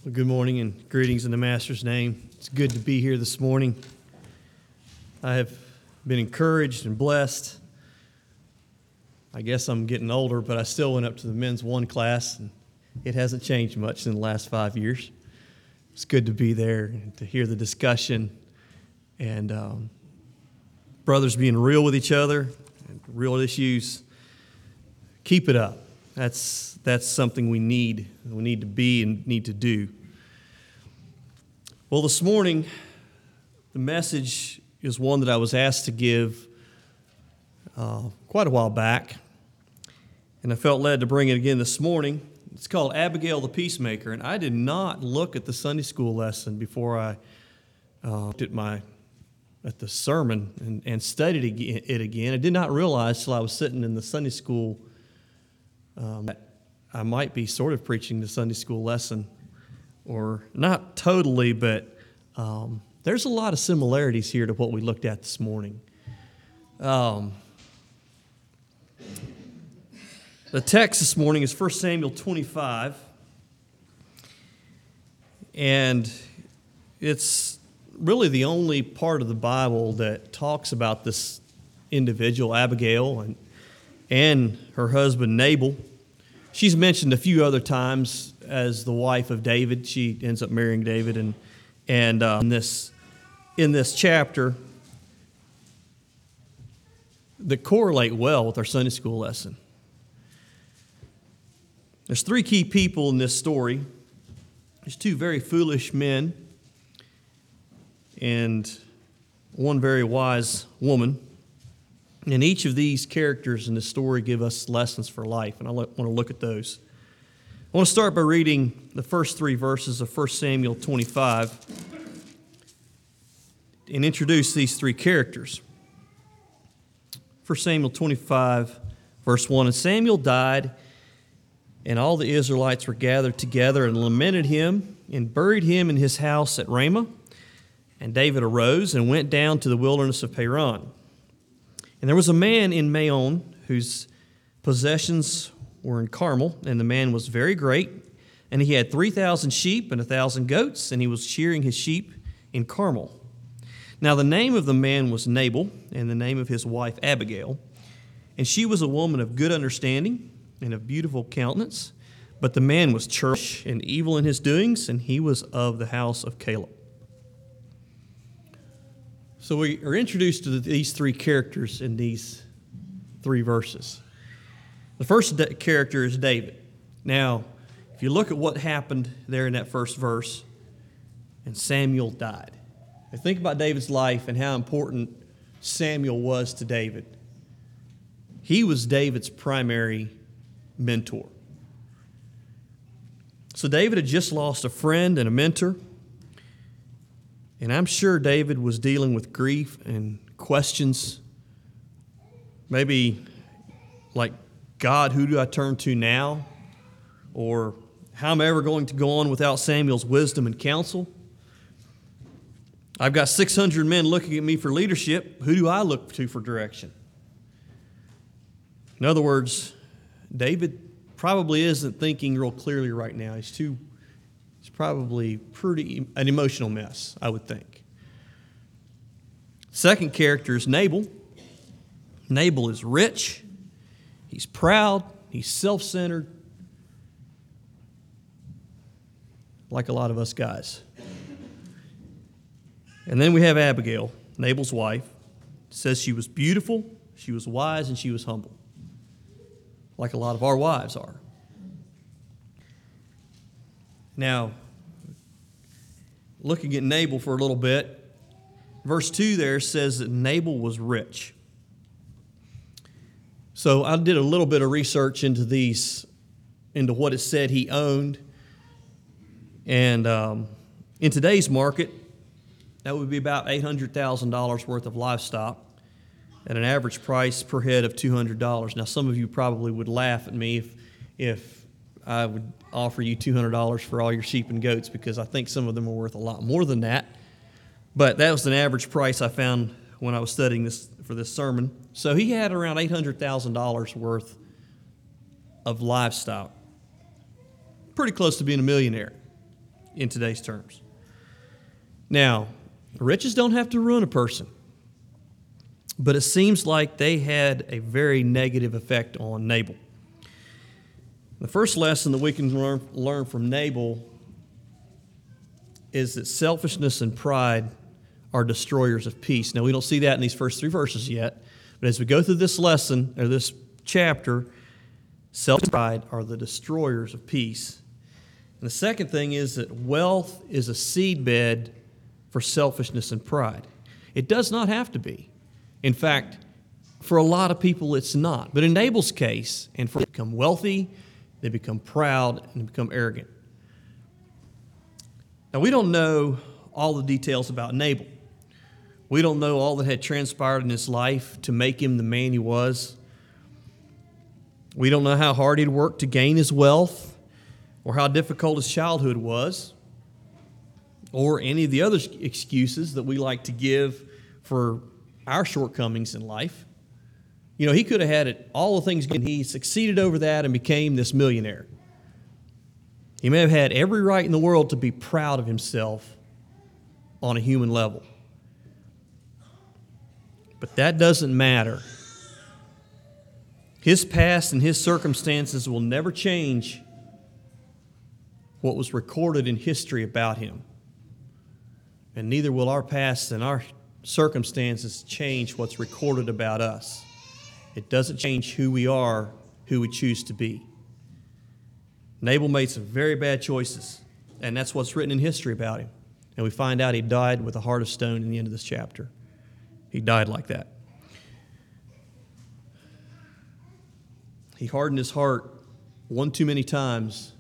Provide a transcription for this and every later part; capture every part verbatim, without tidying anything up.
Well, good morning and greetings in the Master's name. It's good to be here this morning. I have been encouraged and blessed. I guess I'm getting older, but I still went up to the men's one class, and it hasn't changed much in the last five years. It's good to be there and to hear the discussion and um, brothers being real with each other, and real issues. Keep it up. That's that's something we need. We need to be and need to do. Well, this morning, the message is one that I was asked to give uh, quite a while back, and I felt led to bring it again this morning. It's called Abigail the Peacemaker, and I did not look at the Sunday school lesson before I uh, looked at my at the sermon and, and studied it again. I did not realize till I was sitting in the Sunday school um, that I might be sort of preaching the Sunday school lesson, or not totally, but um, there's a lot of similarities here to what we looked at this morning. Um, the text this morning is First Samuel twenty-five, and it's really the only part of the Bible that talks about this individual, Abigail, and, and her husband, Nabal. She's mentioned a few other times as the wife of David. She ends up marrying David, and and uh, in this in this chapter that correlate well with our Sunday school lesson. There's three key people in this story. There's two very foolish men and one very wise woman. And each of these characters in the story give us lessons for life, and I want to look at those. I want to start by reading the first three verses of First Samuel twenty-five and introduce these three characters. First Samuel twenty-five, verse one, and Samuel died, and all the Israelites were gathered together and lamented him and buried him in his house at Ramah. And David arose and went down to the wilderness of Paran. And there was a man in Maon whose possessions were in Carmel, and the man was very great, and he had three thousand sheep and a thousand goats, and he was shearing his sheep in Carmel. Now the name of the man was Nabal, and the name of his wife Abigail, and she was a woman of good understanding and of beautiful countenance, but the man was churlish and evil in his doings, and he was of the house of Caleb. So we are introduced to these three characters in these three verses. The first character is David. Now, if you look at what happened there in that first verse, and Samuel died. Now think about David's life and how important Samuel was to David. He was David's primary mentor. So David had just lost a friend and a mentor. And I'm sure David was dealing with grief and questions, maybe like, God, who do I turn to now? Or how am I ever going to go on without Samuel's wisdom and counsel? I've got six hundred men looking at me for leadership. Who do I look to for direction? In other words, David probably isn't thinking real clearly right now. He's too It's probably pretty an emotional mess, I would think. Second character is Nabal. Nabal is rich. He's proud. He's self-centered, like a lot of us guys. And then we have Abigail, Nabal's wife. It says she was beautiful, she was wise, and she was humble, like a lot of our wives are. Now, looking at Nabal for a little bit, verse two there says that Nabal was rich. So I did a little bit of research into these, into what it said he owned. And um, in today's market, that would be about eight hundred thousand dollars worth of livestock at an average price per head of two hundred dollars. Now, some of you probably would laugh at me if, if I would offer you two hundred dollars for all your sheep and goats, because I think some of them are worth a lot more than that. But that was an average price I found when I was studying this for this sermon. So he had around eight hundred thousand dollars worth of livestock. Pretty close to being a millionaire. in today's terms. Now, riches don't have to ruin a person, but it seems like they had a very negative effect on Nabal. The first lesson that we can learn, learn from Nabal is that selfishness and pride are destroyers of peace. Now, we don't see that in these first three verses yet, but as we go through this lesson, or this chapter, self and pride are the destroyers of peace. And the second thing is that wealth is a seedbed for selfishness and pride. It does not have to be. In fact, for a lot of people, it's not. But in Nabal's case, and for they become wealthy, they become proud, and they become arrogant. Now, we don't know all the details about Nabal. We don't know all that had transpired in his life to make him the man he was. We don't know how hard he'd worked to gain his wealth, or how difficult his childhood was, or any of the other excuses that we like to give for our shortcomings in life. You know, he could have had it, all the things, and he succeeded over that and became this millionaire. He may have had every right in the world to be proud of himself on a human level. But that doesn't matter. His past and his circumstances will never change what was recorded in history about him. And neither will our past and our circumstances change what's recorded about us. It doesn't change who we are, who we choose to be. Nabal made some very bad choices, and that's what's written in history about him. And we find out he died with a heart of stone in the end of this chapter. He died like that. He hardened his heart one too many times,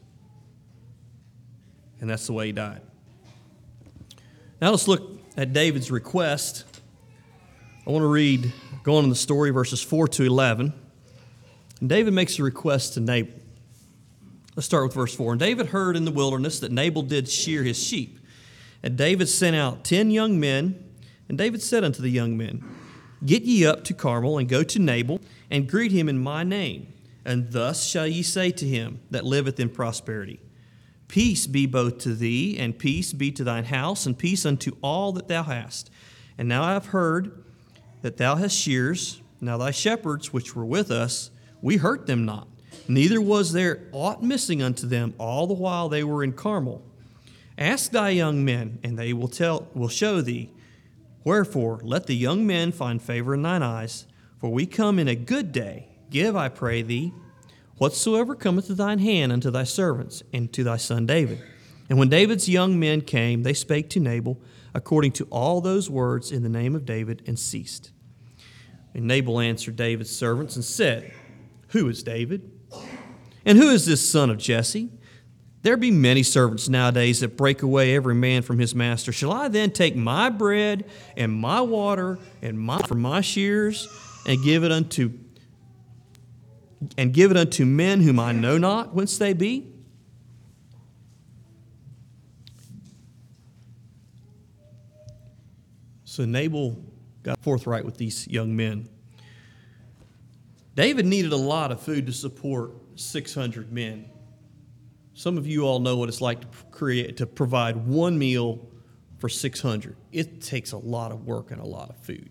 and that's the way he died. Now let's look at David's request. I want to read, go on in the story, verses four to eleven. And David makes a request to Nabal. Let's start with verse four. And David heard in the wilderness that Nabal did shear his sheep. And David sent out ten young men. And David said unto the young men, Get ye up to Carmel, and go to Nabal, and greet him in my name. And thus shall ye say to him that liveth in prosperity, Peace be both to thee, and peace be to thine house, and peace unto all that thou hast. And now I have heard that thou hast shears. Now thy shepherds which were with us, we hurt them not. Neither was there aught missing unto them all the while they were in Carmel. Ask thy young men, and they will tell, will show thee. Wherefore, let the young men find favor in thine eyes, for we come in a good day. Give, I pray thee, whatsoever cometh to thine hand unto thy servants, and to thy son David. And when David's young men came, they spake to Nabal, according to all those words in the name of David, and ceased. And Nabal answered David's servants, and said, Who is David? And who is this son of Jesse? There be many servants nowadays that break away every man from his master. Shall I then take my bread and my water and my from my shears and give it unto and give it unto men whom I know not whence they be? So Nabal got forthright with these young men. David needed a lot of food to support six hundred men. Some of you all know what it's like to create, to provide one meal for six hundred. It takes a lot of work and a lot of food.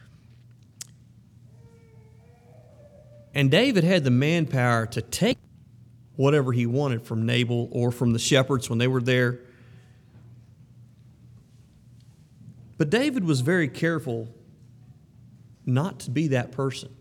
And David had the manpower to take whatever he wanted from Nabal or from the shepherds when they were there. But David was very careful not to be that person.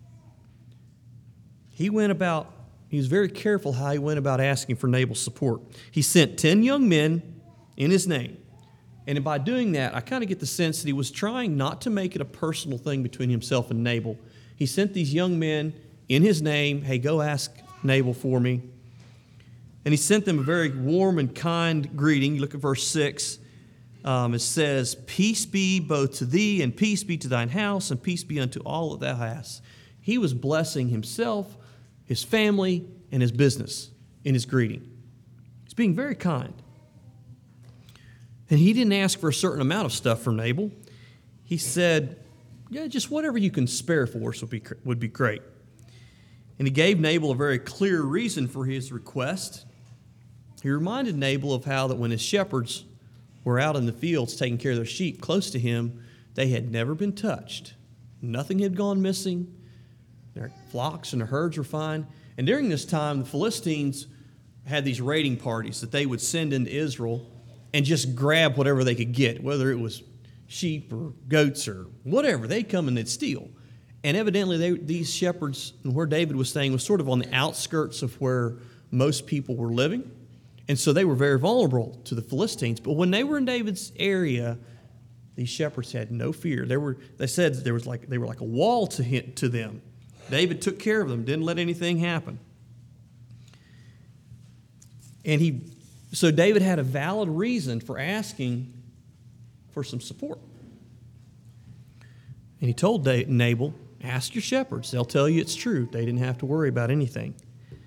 He went about He was very careful how he went about asking for Nabal's support. He sent ten young men in his name. And by doing that, I kind of get the sense that he was trying not to make it a personal thing between himself and Nabal. He sent these young men in his name, hey, go ask Nabal for me. And he sent them a very warm and kind greeting. You look at verse six. Um, it says, Peace be both to thee, and peace be to thine house, and peace be unto all that thou hast. He was blessing himself, his family, and his business in his greeting. He's being very kind. And he didn't ask for a certain amount of stuff from Nabal. He said, yeah, just whatever you can spare for us would be, would be great. And he gave Nabal a very clear reason for his request. He reminded Nabal of how that when his shepherds were out in the fields taking care of their sheep close to him, they had never been touched. Nothing had gone missing. Their flocks and their herds were fine. And during this time, the Philistines had these raiding parties that they would send into Israel and just grab whatever they could get, whether it was sheep or goats or whatever. They'd come and they'd steal. And evidently, they, these shepherds, and where David was staying, was sort of on the outskirts of where most people were living. And so they were very vulnerable to the Philistines. But when they were in David's area, these shepherds had no fear. They were, they said there was like, they were like a wall to, him, to them. David took care of them, didn't let anything happen. And he, so David had a valid reason for asking for some support. And he told Nabal, ask your shepherds. They'll tell you it's true. They didn't have to worry about anything.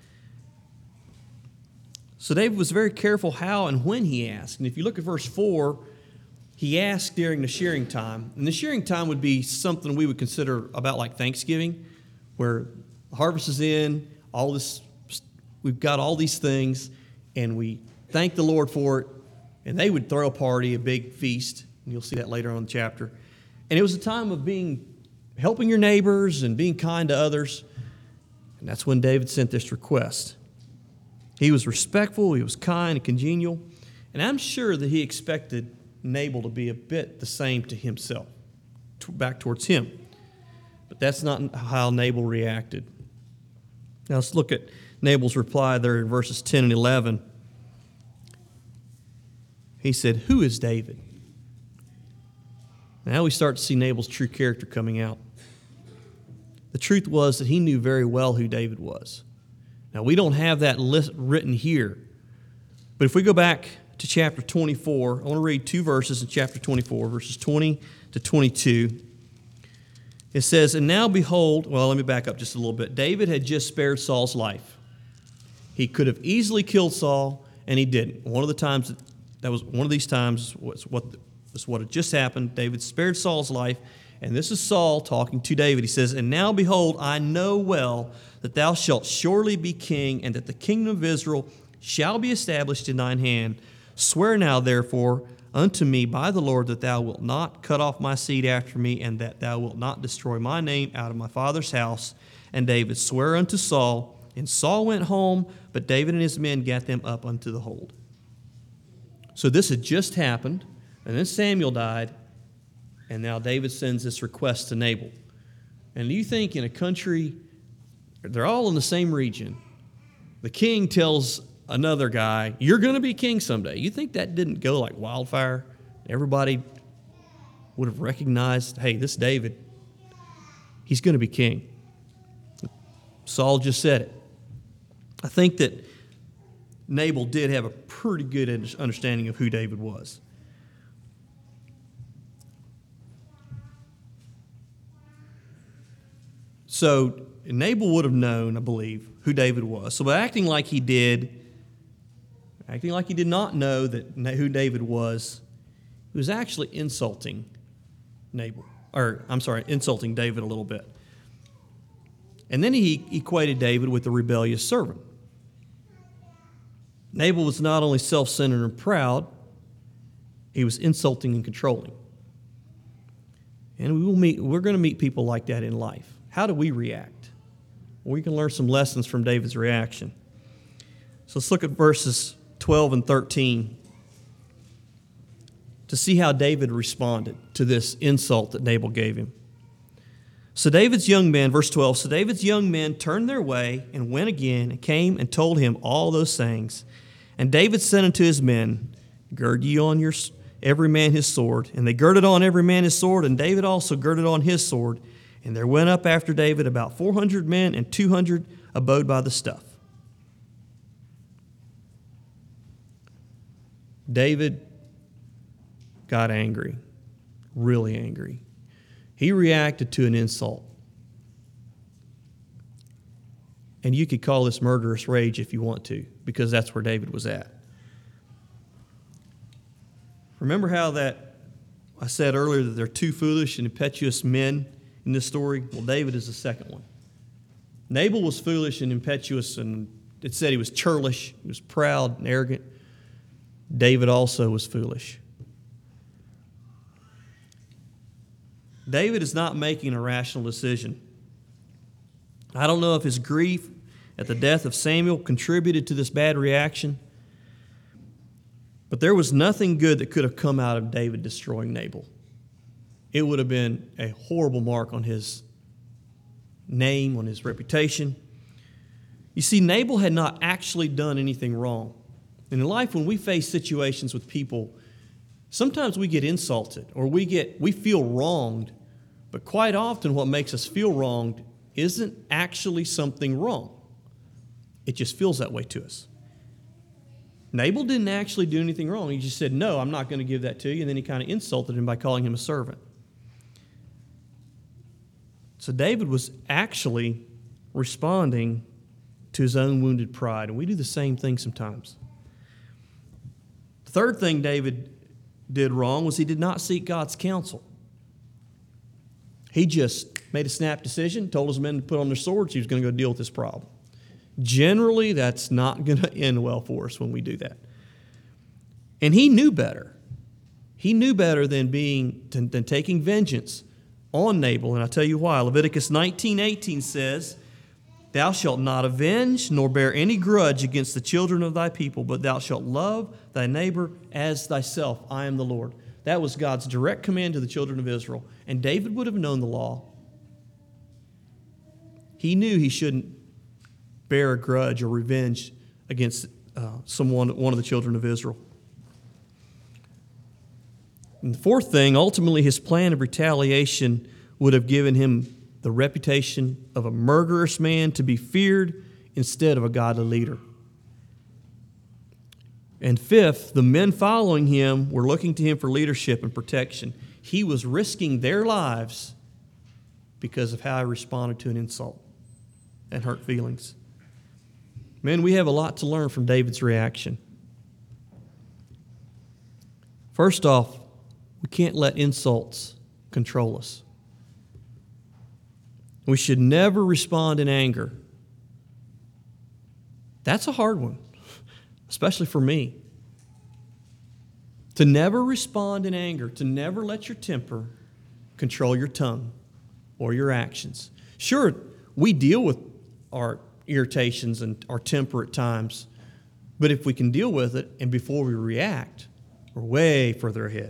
So David was very careful how and when he asked. And if you look at verse four, he asked during the shearing time. And the shearing time would be something we would consider about like Thanksgiving, where the harvest is in, all this, we've got all these things, and we thank the Lord for it. And they would throw a party, a big feast. And you'll see that later on in the chapter. And it was a time of being, helping your neighbors and being kind to others. And that's when David sent this request. He was respectful, he was kind and congenial, and I'm sure that he expected Nabal to be a bit the same to himself, back towards him. But that's not how Nabal reacted. Now let's look at Nabal's reply there in verses ten and eleven. He said, "Who is David?" Now we start to see Nabal's true character coming out. The truth was that he knew very well who David was. Now, we don't have that list written here, but if we go back to chapter twenty-four, I want to read two verses in chapter twenty-four, verses twenty to twenty-two. It says, "And now behold," well, let me back up just a little bit. David had just spared Saul's life. He could have easily killed Saul, and he didn't. One of the times, that, that was one of these times was what, was what had just happened. David spared Saul's life, and this is Saul talking to David. He says, "And now behold, I know well that thou shalt surely be king, and that the kingdom of Israel shall be established in thine hand. Swear now, therefore, unto me by the Lord that thou wilt not cut off my seed after me, and that thou wilt not destroy my name out of my father's house." And David sware unto Saul, and Saul went home, but David and his men gat them up unto the hold. So this had just happened, and then Samuel died, and now David sends this request to Nabal. And do you think in a country, they're all in the same region, the king tells another guy, "You're going to be king someday." You think that didn't go like wildfire? Everybody would have recognized, hey, this David, he's going to be king. Saul just said it. I think that Nabal did have a pretty good understanding of who David was. So Nabal would have known, I believe, who David was. So by acting like he did, acting like he did not know that who David was, he was actually insulting Nabal, or I'm sorry, insulting David a little bit. And then he equated David with a rebellious servant. Nabal was not only self-centered and proud, he was insulting and controlling. And we will meet, we're going to meet people like that in life. How do we react? Well, we can learn some lessons from David's reaction. So let's look at verses twelve and thirteen to see how David responded to this insult that Nabal gave him. So David's young men, verse twelve, "So David's young men turned their way and went again and came and told him all those things. And David said unto his men, Gird ye on your every man his sword. And they girded on every man his sword, and David also girded on his sword. And there went up after David about four hundred men, and two hundred abode by the stuff." David got angry, really angry. He reacted to an insult. And you could call this murderous rage if you want to, because that's where David was at. Remember how that I said earlier that there are two foolish and impetuous men in this story? Well, David is the second one. Nabal was foolish and impetuous and it said he was churlish, he was proud and arrogant. David also was foolish. David is not making a rational decision. I don't know if his grief at the death of Samuel contributed to this bad reaction, but there was nothing good that could have come out of David destroying Nabal. It would have been a horrible mark on his name, on his reputation. You see, Nabal had not actually done anything wrong. In life, when we face situations with people, sometimes we get insulted or we get we feel wronged, but quite often what makes us feel wronged isn't actually something wrong. It just feels that way to us. Nabal didn't actually do anything wrong. He just said, no, I'm not going to give that to you. And then he kind of insulted him by calling him a servant. So David was actually responding to his own wounded pride. And we do the same thing sometimes. The third thing David did wrong was he did not seek God's counsel. He just made a snap decision, told his men to put on their swords. He was going to go deal with this problem. Generally, that's not going to end well for us when we do that. And he knew better. He knew better than being than, than taking vengeance on Nabal. And I'll tell you why. Leviticus nineteen eighteen says, thou shalt not avenge nor bear any grudge against the children of thy people, but thou shalt love thy neighbor as thyself. I am the Lord. That was God's direct command to the children of Israel. And David would have known the law. He knew he shouldn't bear a grudge or revenge against uh, someone, one of the children of Israel. And the fourth thing, ultimately his plan of retaliation would have given him the reputation of a murderous man to be feared instead of a godly leader. And fifth, the men following him were looking to him for leadership and protection. He was risking their lives because of how he responded to an insult and hurt feelings. Men, we have a lot to learn from David's reaction. First off, we can't let insults control us. We should never respond in anger. That's a hard one, especially for me. To never respond in anger, to never let your temper control your tongue or your actions. Sure, we deal with our irritations and our temper at times, but if we can deal with it and before we react, we're way further ahead.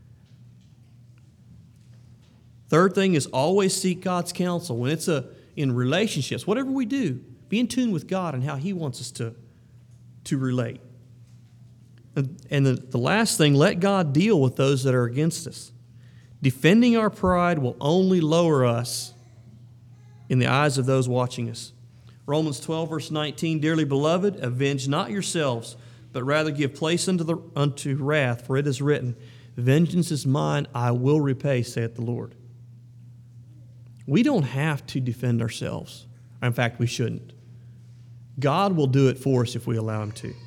Third thing is always seek God's counsel. When it's a in relationships, whatever we do, be in tune with God and how He wants us to, to relate. And, and the, the last thing, let God deal with those that are against us. Defending our pride will only lower us in the eyes of those watching us. Romans twelve, verse nineteen, dearly beloved, avenge not yourselves, but rather give place unto, the, unto wrath, for it is written, vengeance is mine, I will repay, saith the Lord. We don't have to defend ourselves. In fact, we shouldn't. God will do it for us if we allow Him to.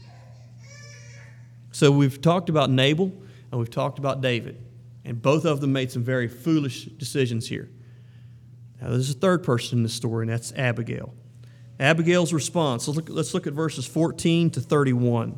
So we've talked about Nabal and we've talked about David. And both of them made some very foolish decisions here. Now there's a third person in the story, and that's Abigail. Abigail's response. Let's look, let's look at verses fourteen to thirty-one.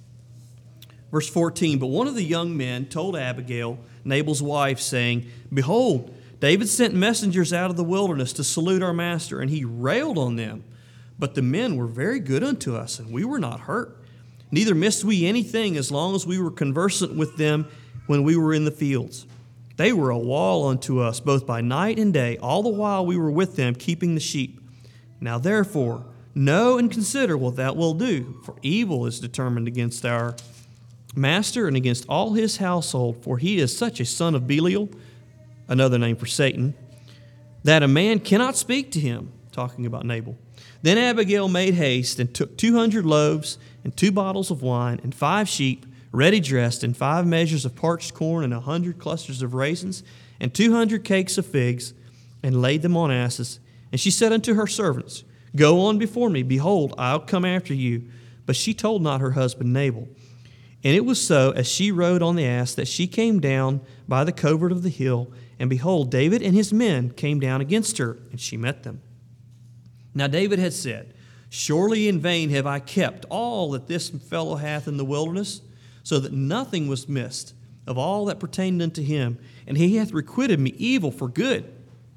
Verse fourteen, but one of the young men told Abigail, Nabal's wife, saying, behold, David sent messengers out of the wilderness to salute our master, and he railed on them. But the men were very good unto us, and we were not hurt. Neither missed we anything as long as we were conversant with them when we were in the fields. They were a wall unto us, both by night and day, all the while we were with them, keeping the sheep. Now therefore, know and consider what thou wilt do, for evil is determined against our master and against all his household, for he is such a son of Belial, another name for Satan, that a man cannot speak to him, talking about Nabal. Then Abigail made haste and took two hundred loaves and two bottles of wine and five sheep, ready dressed, and five measures of parched corn and a hundred clusters of raisins and two hundred cakes of figs, and laid them on asses. And she said unto her servants, go on before me, behold, I'll come after you. But she told not her husband Nabal. And it was so, as she rode on the ass, that she came down by the covert of the hill, and behold, David and his men came down against her, and she met them. Now David had said, Surely in vain have I kept all that this fellow hath in the wilderness, so that nothing was missed of all that pertained unto him, and he hath requited me evil for good.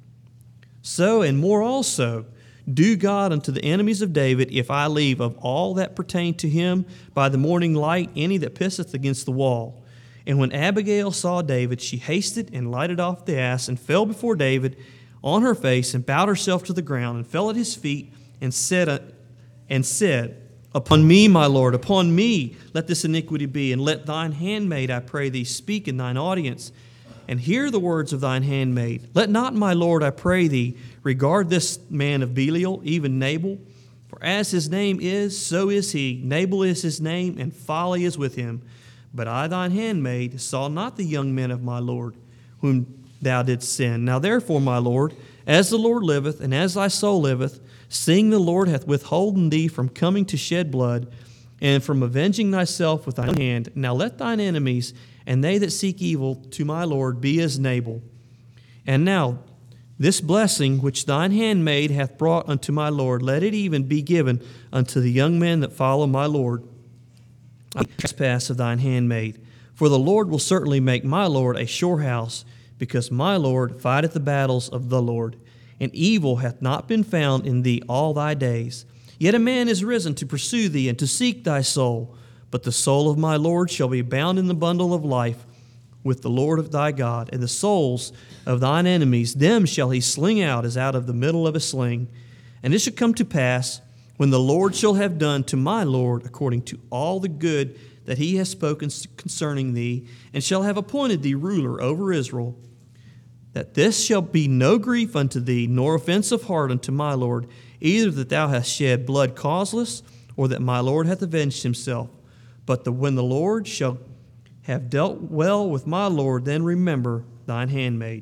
So and more also do God unto the enemies of David, if I leave of all that pertain to him by the morning light any that pisseth against the wall. And when Abigail saw David, she hasted and lighted off the ass, and fell before David on her face, and bowed herself to the ground, and fell at his feet, and said, and said, Upon me, my Lord, upon me let this iniquity be, and let thine handmaid, I pray thee, speak in thine audience, and hear the words of thine handmaid. Let not, my Lord, I pray thee, regard this man of Belial, even Nabal, for as his name is, so is he. Nabal is his name, and folly is with him. But I, thine handmaid, saw not the young men of my Lord, whom thou didst send. Now therefore, my Lord, as the Lord liveth, and as thy soul liveth, seeing the Lord hath withholden thee from coming to shed blood, and from avenging thyself with thine hand, now let thine enemies and they that seek evil to my Lord be as Nabal. And now this blessing which thine handmaid hath brought unto my Lord, let it even be given unto the young men that follow my Lord. I trespass of thine handmaid, for the Lord will certainly make my Lord a sure house, because my Lord fighteth the battles of the Lord, and evil hath not been found in thee all thy days. Yet a man is risen to pursue thee and to seek thy soul, but the soul of my Lord shall be bound in the bundle of life with the Lord of thy God, and the souls of thine enemies, them shall he sling out as out of the middle of a sling. And it shall come to pass, when the Lord shall have done to my Lord according to all the good that he has spoken concerning thee, and shall have appointed thee ruler over Israel, that this shall be no grief unto thee, nor offense of heart unto my Lord, either that thou hast shed blood causeless, or that my Lord hath avenged himself. But the, when the Lord shall have dealt well with my Lord, then remember thine handmaid.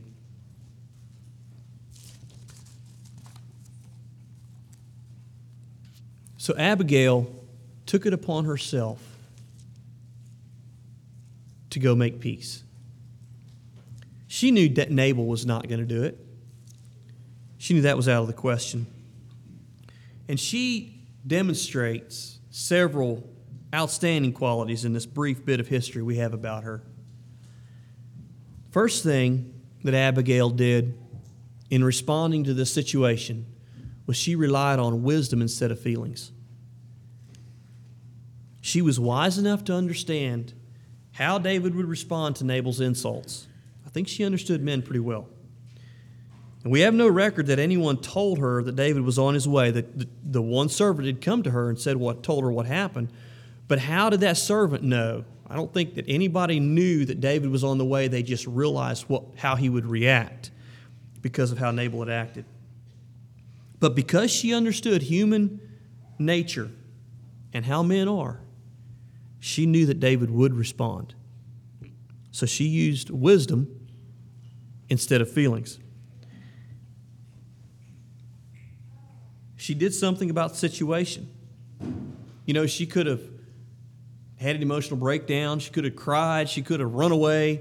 So Abigail took it upon herself to go make peace. She knew that Nabal was not going to do it. She knew that was out of the question. And she demonstrates several outstanding qualities in this brief bit of history we have about her. First thing that Abigail did in responding to this situation was she relied on wisdom instead of feelings. She was wise enough to understand how David would respond to Nabal's insults. I think she understood men pretty well. And we have no record that anyone told her that David was on his way. The, the, the one servant had come to her and said what told her what happened. But how did that servant know? I don't think that anybody knew that David was on the way. They just realized what, how he would react because of how Nabal had acted. But because she understood human nature and how men are, she knew that David would respond. So she used wisdom instead of feelings. She did something about the situation. You know, she could have had an emotional breakdown. She could have cried. She could have run away.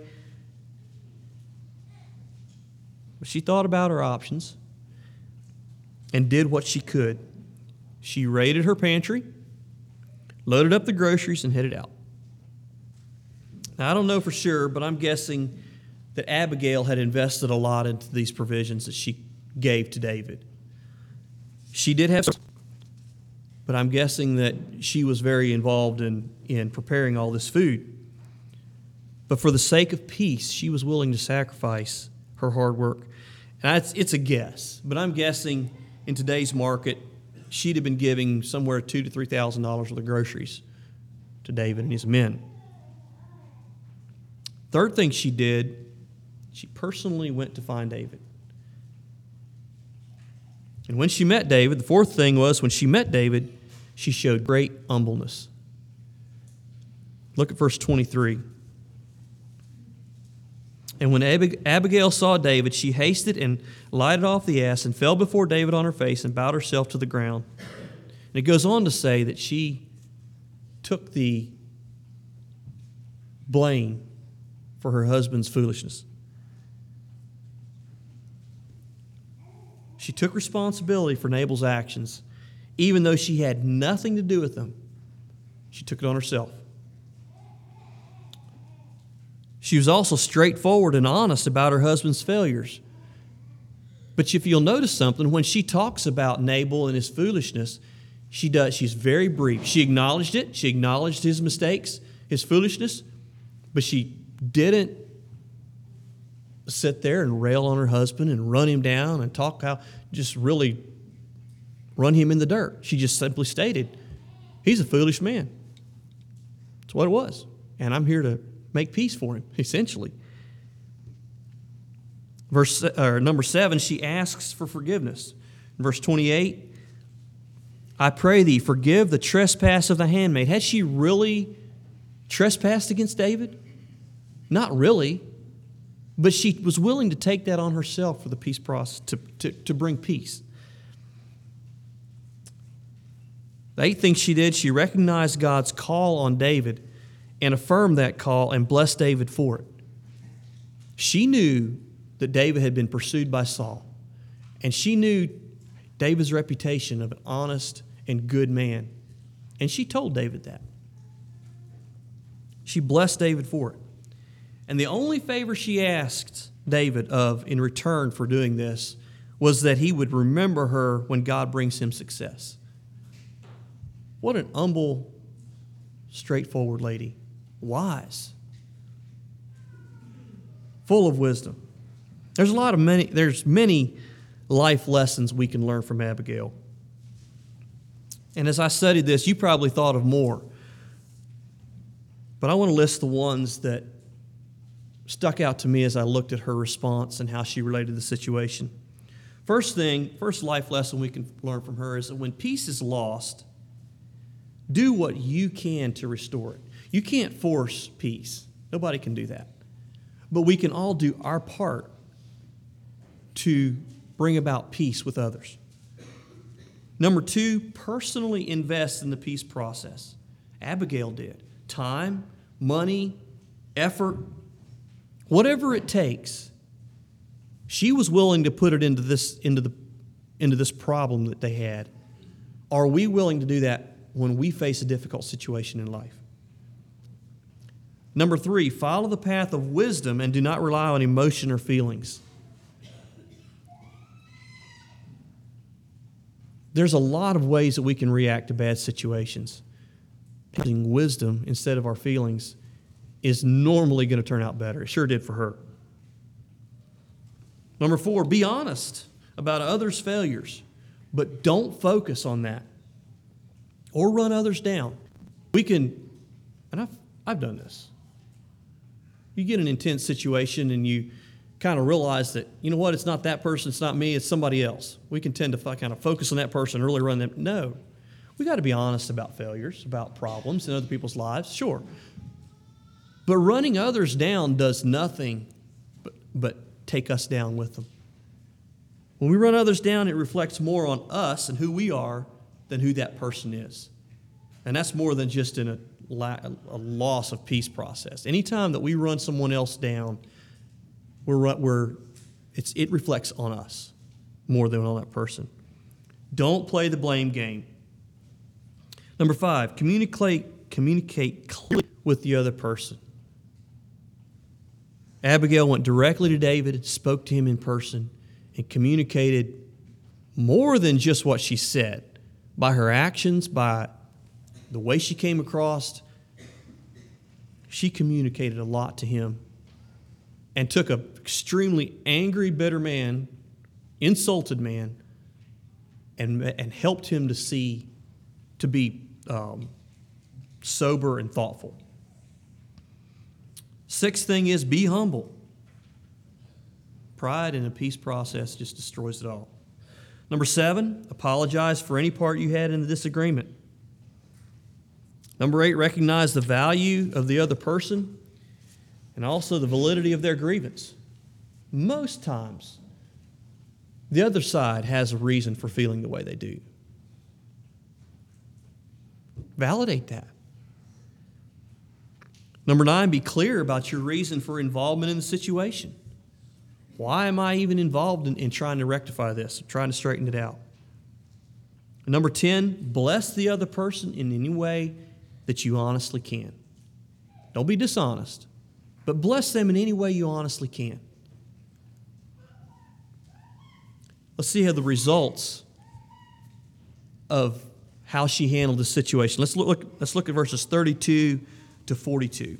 But she thought about her options and did what she could. She raided her pantry, loaded up the groceries, and headed out. Now, I don't know for sure, but I'm guessing that Abigail had invested a lot into these provisions that she gave to David. She did have some, but I'm guessing that she was very involved in, in preparing all this food. But for the sake of peace, she was willing to sacrifice her hard work. And it's, it's a guess, but I'm guessing in today's market, she'd have been giving somewhere two to three thousand dollars worth of groceries to David and his men. Third thing she did, she personally went to find David. And when she met David, the fourth thing was when she met David, she showed great humbleness. Look at verse twenty-three. And when Ab- Abigail saw David, she hasted and lighted off the ass and fell before David on her face and bowed herself to the ground. And it goes on to say that she took the blame for her husband's foolishness. She took responsibility for Nabal's actions even though she had nothing to do with them. She took it on herself. She was also straightforward and honest about her husband's failures. But if you'll notice something, when she talks about Nabal and his foolishness, she does. She's very brief. She acknowledged it. She acknowledged his mistakes, his foolishness, but she didn't sit there and rail on her husband and run him down and talk how, just really run him in the dirt. She just simply stated, he's a foolish man. That's what it was. And I'm here to make peace for him, essentially. Verse or number seven, she asks for forgiveness. Verse twenty-eight, I pray thee, forgive the trespass of the handmaid. Had she really trespassed against David? Not really. But she was willing to take that on herself for the peace process, to, to, to bring peace. The eighth thing she did, she recognized God's call on David and affirmed that call and blessed David for it. She knew that David had been pursued by Saul, and she knew David's reputation of an honest and good man, and she told David that. She blessed David for it. And the only favor she asked David of in return for doing this was that he would remember her when God brings him success. What an humble, straightforward lady. Wise. Full of wisdom. There's a lot of many, there's many life lessons we can learn from Abigail. And as I studied this, you probably thought of more. But I want to list the ones that stuck out to me as I looked at her response and how she related to the situation. First thing, first life lesson we can learn from her is that when peace is lost, do what you can to restore it. You can't force peace. Nobody can do that. But we can all do our part to bring about peace with others. Number two, personally invest in the peace process. Abigail did. Time, money, effort, whatever it takes. She was willing to put it into this, into the, into this problem that they had. Are we willing to do that when we face a difficult situation in life? Number three, follow the path of wisdom and do not rely on emotion or feelings. There's a lot of ways that we can react to bad situations. Using wisdom instead of our feelings is normally going to turn out better. It sure did for her. Number four, be honest about others' failures, but don't focus on that or run others down. We can, and I've, I've done this. You get an intense situation and you kind of realize that, you know what, it's not that person, it's not me, it's somebody else. We can tend to kind of focus on that person and really run them. No. We got to be honest about failures, about problems in other people's lives, sure. But running others down does nothing but, but take us down with them. When we run others down, it reflects more on us and who we are than who that person is. And that's more than just in a, a loss of peace process. Anytime that we run someone else down, we're, we're, it's, it reflects on us more than on that person. Don't play the blame game. Number five, communicate, communicate clearly with the other person. Abigail went directly to David, spoke to him in person, and communicated more than just what she said. By her actions, by the way she came across, she communicated a lot to him and took an extremely angry, bitter man, insulted man, and, and helped him to see, to be um, sober and thoughtful. Sixth thing is be humble. Pride in a peace process just destroys it all. Number seven, apologize for any part you had in the disagreement. Number eight, recognize the value of the other person and also the validity of their grievance. Most times, the other side has a reason for feeling the way they do. Validate that. Number nine, be clear about your reason for involvement in the situation. Why am I even involved in, in trying to rectify this, trying to straighten it out? Number ten, bless the other person in any way that you honestly can. Don't be dishonest, but bless them in any way you honestly can. Let's see how the results of how she handled the situation. Let's look, let's look at verses thirty-two to forty-two.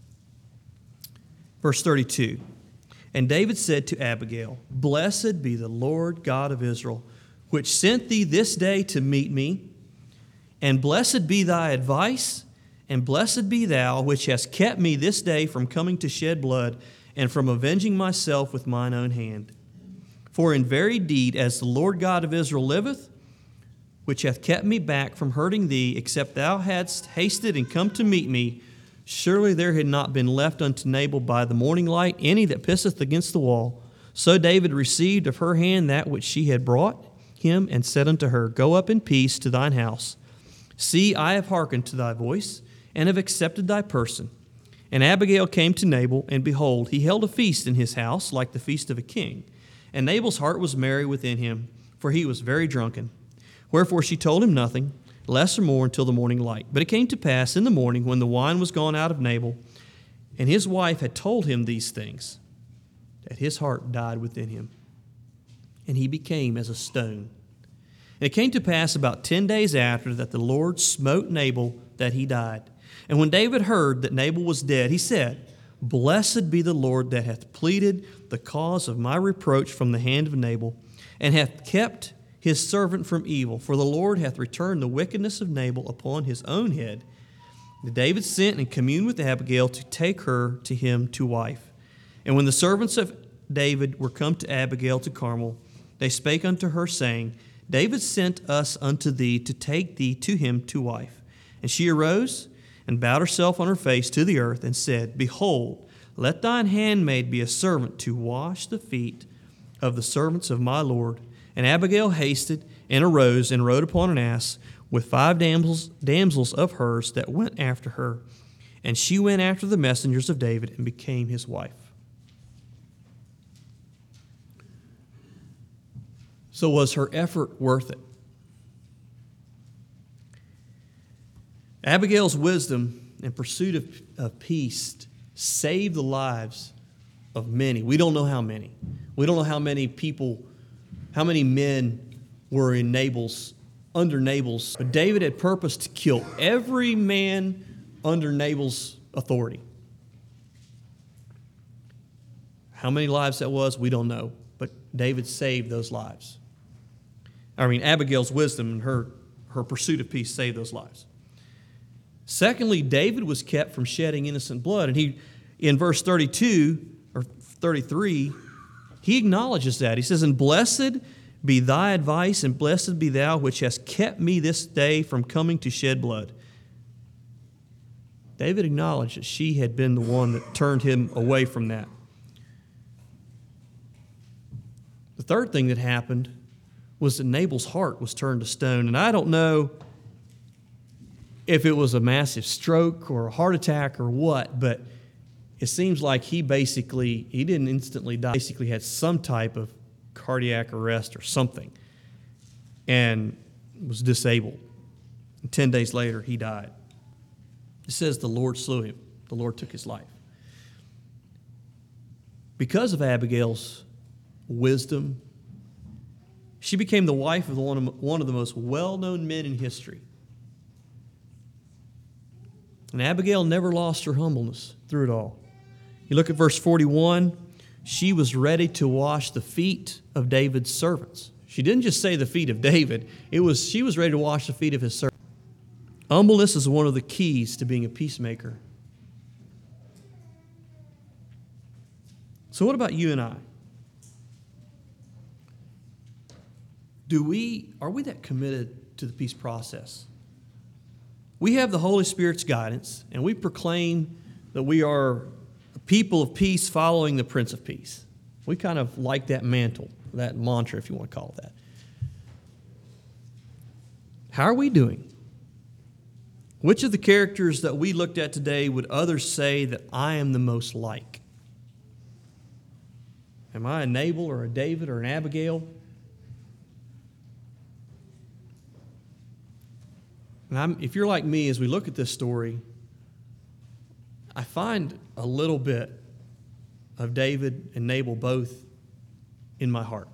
Verse thirty-two. And David said to Abigail, Blessed be the Lord God of Israel, which sent thee this day to meet me. And blessed be thy advice, and blessed be thou, which hast kept me this day from coming to shed blood, and from avenging myself with mine own hand. For in very deed, as the Lord God of Israel liveth, which hath kept me back from hurting thee, except thou hadst hasted and come to meet me, surely there had not been left unto Nabal by the morning light any that pisseth against the wall. So David received of her hand that which she had brought him, and said unto her, Go up in peace to thine house. See, I have hearkened to thy voice, and have accepted thy person. And Abigail came to Nabal, and behold, he held a feast in his house, like the feast of a king. And Nabal's heart was merry within him, for he was very drunken. Wherefore she told him nothing, less or more, until the morning light. But it came to pass in the morning, when the wine was gone out of Nabal, and his wife had told him these things, that his heart died within him, and he became as a stone. And it came to pass about ten days after that the Lord smote Nabal, that he died. And when David heard that Nabal was dead, he said, Blessed be the Lord that hath pleaded the cause of my reproach from the hand of Nabal, and hath kept his servant from evil. For the Lord hath returned the wickedness of Nabal upon his own head. And David sent and communed with Abigail to take her to him to wife. And when the servants of David were come to Abigail to Carmel, they spake unto her, saying, David sent us unto thee to take thee to him to wife. And she arose and bowed herself on her face to the earth, and said, Behold, let thine handmaid be a servant to wash the feet of the servants of my Lord. And Abigail hasted and arose and rode upon an ass with five damsels, damsels of hers that went after her. And she went after the messengers of David and became his wife. So was her effort worth it? Abigail's wisdom and pursuit of, of peace saved the lives of many. We don't know how many. We don't know how many people, how many men were in Nabal's, under Nabal's. But David had purposed to kill every man under Nabal's authority. How many lives that was, we don't know. But David saved those lives. I mean, Abigail's wisdom and her, her pursuit of peace saved those lives. Secondly, David was kept from shedding innocent blood. And he, in verse thirty-two or thirty-three, he acknowledges that. He says, And blessed be thy advice, and blessed be thou, which hast kept me this day from coming to shed blood. David acknowledged that she had been the one that turned him away from that. The third thing that happened was that Nabal's heart was turned to stone. And I don't know if it was a massive stroke or a heart attack or what, but it seems like he basically, he didn't instantly die, basically had some type of cardiac arrest or something and was disabled. And ten days later, he died. It says the Lord slew him. The Lord took his life. Because of Abigail's wisdom, she became the wife of one of, one of the most well-known men in history. And Abigail never lost her humbleness through it all. You look at verse forty-one, she was ready to wash the feet of David's servants. She didn't just say the feet of David. It was she was ready to wash the feet of his servants. Humbleness is one of the keys to being a peacemaker. So what about you and I? Do we, are we that committed to the peace process? We have the Holy Spirit's guidance, and we proclaim that we are a people of peace following the Prince of Peace. We kind of like that mantle, that mantra, if you want to call it that. How are we doing? Which of the characters that we looked at today would others say that I am the most like? Am I a Nabal or a David or an Abigail? And I'm, if you're like me, as we look at this story, I find a little bit of David and Nabal both in my heart.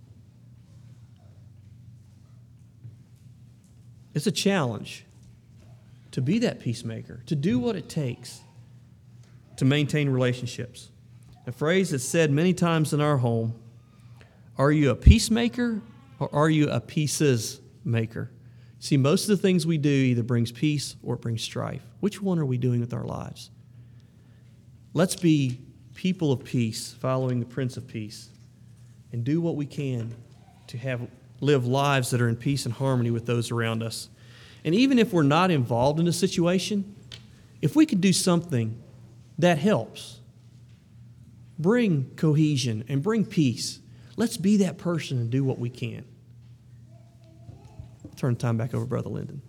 It's a challenge to be that peacemaker, to do what it takes to maintain relationships. A phrase that's said many times in our home: are you a peacemaker or are you a pieces maker? See, most of the things we do either brings peace or it brings strife. Which one are we doing with our lives? Let's be people of peace, following the Prince of Peace, and do what we can to have live lives that are in peace and harmony with those around us. And even if we're not involved in a situation, if we can do something that helps bring cohesion and bring peace, let's be that person and do what we can. Turn the time back over to Brother Lyndon.